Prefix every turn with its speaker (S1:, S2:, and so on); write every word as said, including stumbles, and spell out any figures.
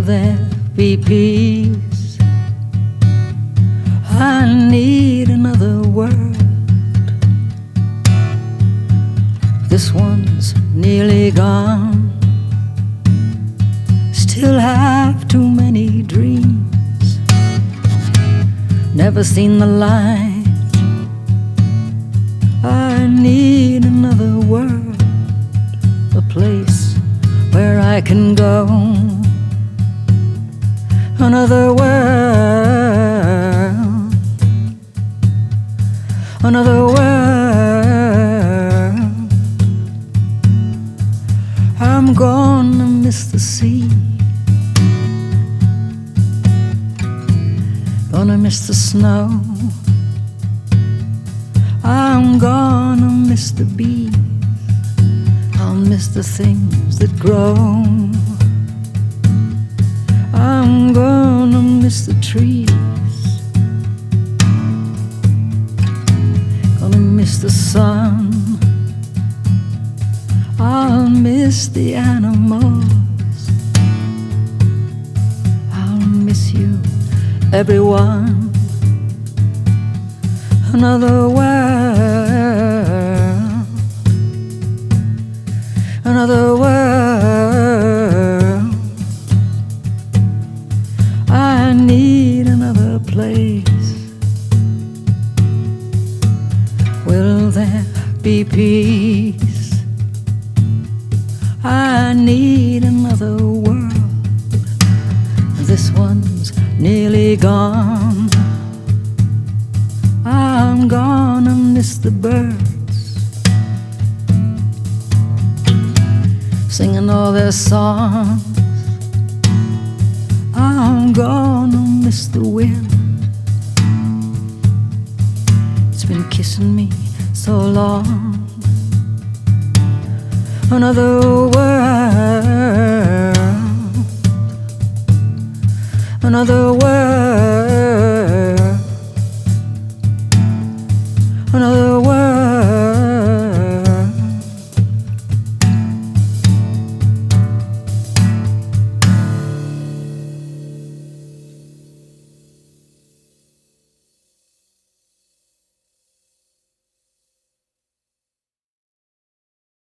S1: there be peace? I need another world. This one's nearly gone. Still have too many dreams. Never seen the light. I need another world, a place where I can go. Another world, another world. I'm gonna miss the sea, gonna miss the snow. I'm gonna miss the bees, I'll miss the things that grow. I'm gonna miss the trees, gonna miss the sun. I'll miss the animals, I'll miss you, everyone. Another world, another world. I need another place. Will there be peace? I need another world. This one's nearly gone. I'm gonna miss the birds, singing all their songs. I'm gonna miss the wind. It's been kissing me so long. Another world, another world.